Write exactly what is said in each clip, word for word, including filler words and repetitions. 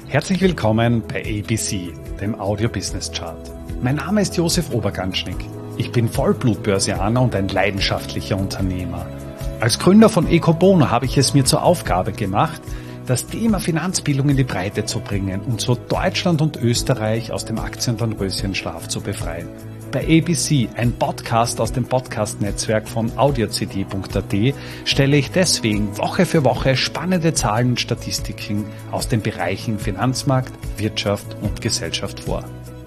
Herzlich willkommen bei A B C, dem Audio Business Chart. Mein Name ist Josef Oberganschnick. Ich bin Vollblut-Börsianer und ein leidenschaftlicher Unternehmer. Als Gründer von Ecobono habe ich es mir zur Aufgabe gemacht, das Thema Finanzbildung in die Breite zu bringen und so Deutschland und Österreich aus dem Aktienröschenschlaf zu befreien. Bei A B C, ein Podcast aus dem Podcast-Netzwerk von audio c d punkt a t, stelle ich deswegen Woche für Woche spannende Zahlen und Statistiken aus den Bereichen Finanzmarkt, Wirtschaft und Gesellschaft vor.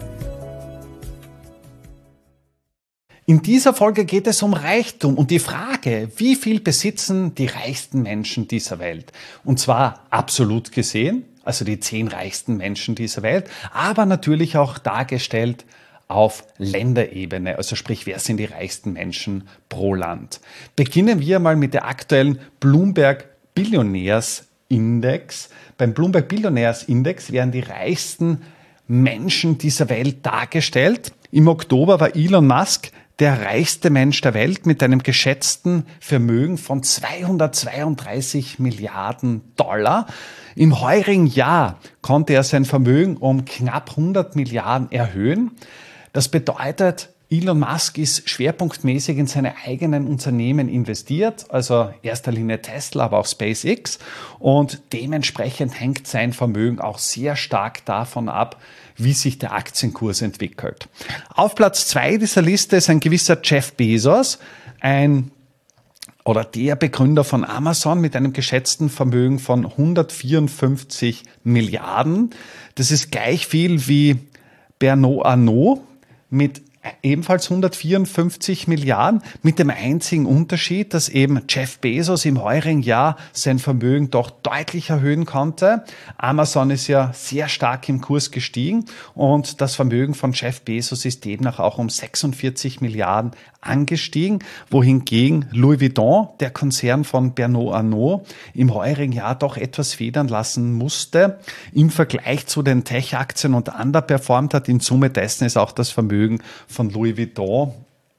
In dieser Folge geht es um Reichtum und die Frage, wie viel besitzen die reichsten Menschen dieser Welt? Und zwar absolut gesehen, also die zehn reichsten Menschen dieser Welt, aber natürlich auch dargestellt auf Länderebene, also sprich, wer sind die reichsten Menschen pro Land. Beginnen wir mal mit der aktuellen Bloomberg Billionaires Index. Beim Bloomberg Billionaires Index werden die reichsten Menschen dieser Welt dargestellt. Im Oktober war Elon Musk der reichste Mensch der Welt mit einem geschätzten Vermögen von zweihundertzweiunddreißig Milliarden Dollar. Im heurigen Jahr konnte er sein Vermögen um knapp hundert Milliarden erhöhen. Das bedeutet, Elon Musk ist schwerpunktmäßig in seine eigenen Unternehmen investiert, also erster Linie Tesla, aber auch SpaceX. Und dementsprechend hängt sein Vermögen auch sehr stark davon ab, wie sich der Aktienkurs entwickelt. Auf Platz zwei dieser Liste ist ein gewisser Jeff Bezos, ein oder der Begründer von Amazon mit einem geschätzten Vermögen von hundertvierundfünfzig Milliarden. Das ist gleich viel wie Bernard Arnault mit ebenfalls hundertvierundfünfzig Milliarden, mit dem einzigen Unterschied, dass eben Jeff Bezos im heurigen Jahr sein Vermögen doch deutlich erhöhen konnte. Amazon ist ja sehr stark im Kurs gestiegen und das Vermögen von Jeff Bezos ist demnach auch um sechsundvierzig Milliarden angestiegen, wohingegen Louis Vuitton, der Konzern von Bernard Arnault, im heurigen Jahr doch etwas federn lassen musste. Im Vergleich zu den Tech-Aktien und underperformt hat. In Summe dessen ist auch das Vermögen von Louis Vuitton,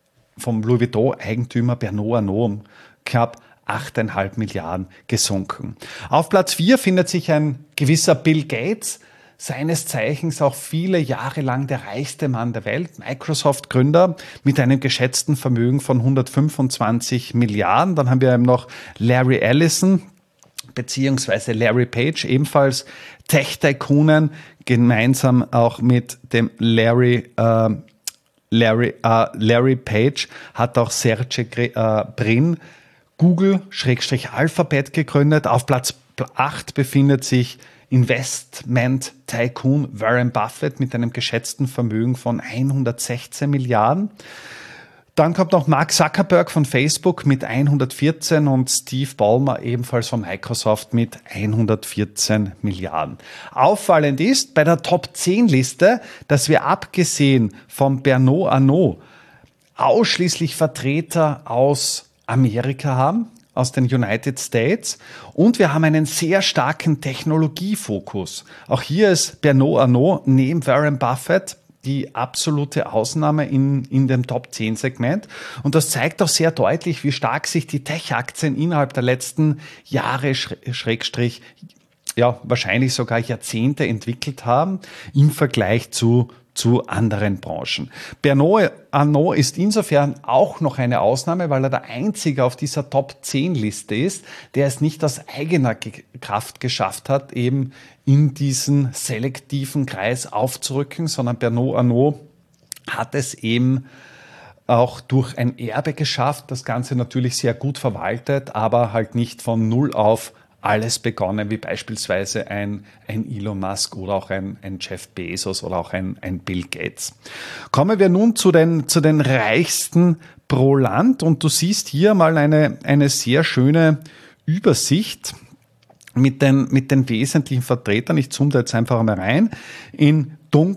vom Louis Vuitton-Eigentümer Bernard Arnault um knapp acht Komma fünf Milliarden gesunken. Auf Platz vier findet sich ein gewisser Bill Gates, seines Zeichens auch viele Jahre lang der reichste Mann der Welt, Microsoft-Gründer mit einem geschätzten Vermögen von hundertfünfundzwanzig Milliarden. Dann haben wir eben noch Larry Ellison beziehungsweise Larry Page, ebenfalls Tech-Tycoonen, gemeinsam auch mit dem Larry äh, Larry, äh, Larry Page hat auch Sergey äh, Brin Google-Alphabet gegründet. Auf Platz acht befindet sich Investment-Tycoon Warren Buffett mit einem geschätzten Vermögen von hundertsechzehn Milliarden. Dann kommt noch Mark Zuckerberg von Facebook mit hundertvierzehn und Steve Ballmer ebenfalls von Microsoft mit hundertvierzehn Milliarden. Auffallend ist bei der Top zehn Liste, dass wir abgesehen von Bernard Arnault ausschließlich Vertreter aus Amerika haben, aus den United States, und wir haben einen sehr starken Technologiefokus. Auch hier ist Bernard Arnault neben Warren Buffett die absolute Ausnahme in, in dem Top zehn Segment. Und das zeigt auch sehr deutlich, wie stark sich die Tech-Aktien innerhalb der letzten Jahre, Schrägstrich, ja, wahrscheinlich sogar Jahrzehnte entwickelt haben im Vergleich zu zu anderen Branchen. Bernard Arnault ist insofern auch noch eine Ausnahme, weil er der Einzige auf dieser Top zehn Liste ist, der es nicht aus eigener Kraft geschafft hat, eben in diesen selektiven Kreis aufzurücken, sondern Bernard Arnault hat es eben auch durch ein Erbe geschafft, das Ganze natürlich sehr gut verwaltet, aber halt nicht von null auf alles begonnen, wie beispielsweise ein, ein Elon Musk oder auch ein, ein Jeff Bezos oder auch ein, ein Bill Gates. Kommen wir nun zu den, zu den reichsten pro Land, und du siehst hier mal eine, eine sehr schöne Übersicht mit den, mit den wesentlichen Vertretern. Ich zoome da jetzt einfach mal rein. In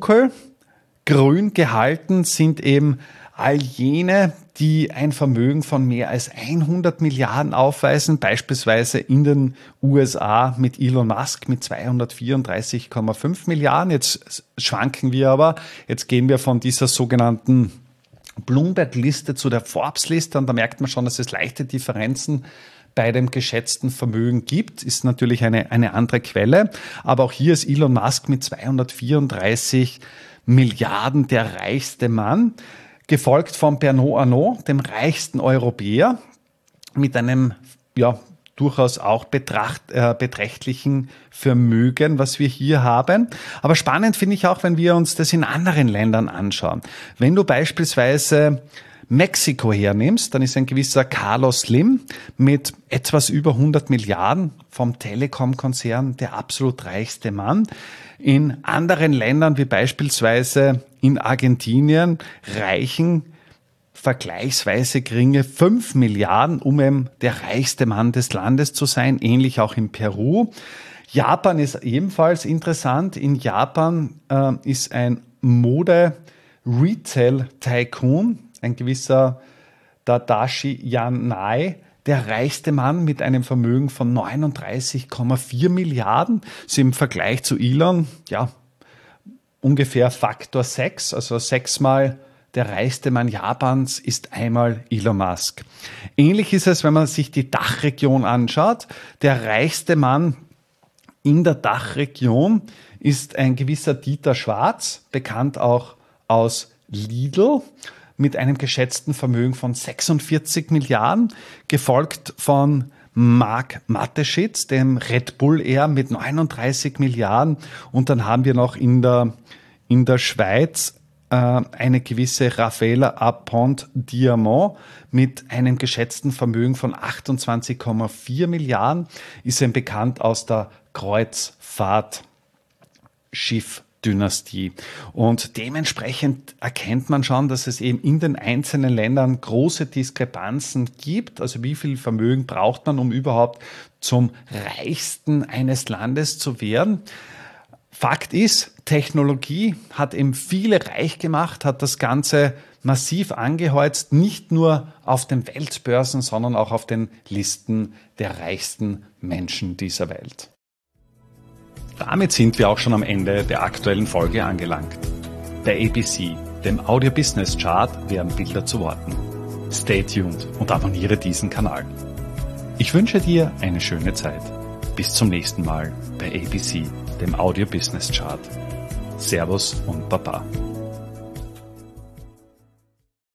dunkelgrün gehalten sind eben all jene, die ein Vermögen von mehr als hundert Milliarden aufweisen, beispielsweise in den U S A mit Elon Musk mit zweihundertvierunddreißig Komma fünf Milliarden. Jetzt schwanken wir aber, jetzt gehen wir von dieser sogenannten Bloomberg-Liste zu der Forbes-Liste, und da merkt man schon, dass es leichte Differenzen bei dem geschätzten Vermögen gibt, ist natürlich eine, eine andere Quelle. Aber auch hier ist Elon Musk mit zweihundertvierunddreißig Milliarden der reichste Mann, gefolgt von Bernard Arnault, dem reichsten Europäer, mit einem ja, durchaus auch betracht, äh, beträchtlichen Vermögen, was wir hier haben. Aber spannend finde ich auch, wenn wir uns das in anderen Ländern anschauen. Wenn du beispielsweise Mexiko hernimmst, dann ist ein gewisser Carlos Slim mit etwas über hundert Milliarden vom Telekom-Konzern der absolut reichste Mann. In anderen Ländern, wie beispielsweise in Argentinien, reichen vergleichsweise geringe fünf Milliarden, um eben der reichste Mann des Landes zu sein. Ähnlich auch in Peru. Japan ist ebenfalls interessant. In Japan äh, ist ein Mode-Retail-Tycoon, ein gewisser Tadashi Yanai, der reichste Mann mit einem Vermögen von neununddreißig Komma vier Milliarden. Das ist im Vergleich zu Elon, ja, ungefähr Faktor sechs, also sechsmal der reichste Mann Japans ist einmal Elon Musk. Ähnlich ist es, wenn man sich die Dachregion anschaut. Der reichste Mann in der Dachregion ist ein gewisser Dieter Schwarz, bekannt auch aus Lidl, mit einem geschätzten Vermögen von sechsundvierzig Milliarden, gefolgt von Marc Mateschitz, dem Red Bull Air mit neununddreißig Milliarden. Und dann haben wir noch in der, in der Schweiz äh, eine gewisse Raffaella Apont Diamant mit einem geschätzten Vermögen von achtundzwanzig Komma vier Milliarden, ist ein bekannt aus der Kreuzfahrtschiff-Dynastie. Und dementsprechend erkennt man schon, dass es eben in den einzelnen Ländern große Diskrepanzen gibt. Also wie viel Vermögen braucht man, um überhaupt zum Reichsten eines Landes zu werden? Fakt ist, Technologie hat eben viele reich gemacht, hat das Ganze massiv angeheizt, nicht nur auf den Weltbörsen, sondern auch auf den Listen der reichsten Menschen dieser Welt. Damit sind wir auch schon am Ende der aktuellen Folge angelangt. Bei A B C, dem Audio Business Chart, werden Bilder zu Worten. Stay tuned und abonniere diesen Kanal. Ich wünsche dir eine schöne Zeit. Bis zum nächsten Mal bei A B C, dem Audio Business Chart. Servus und Baba.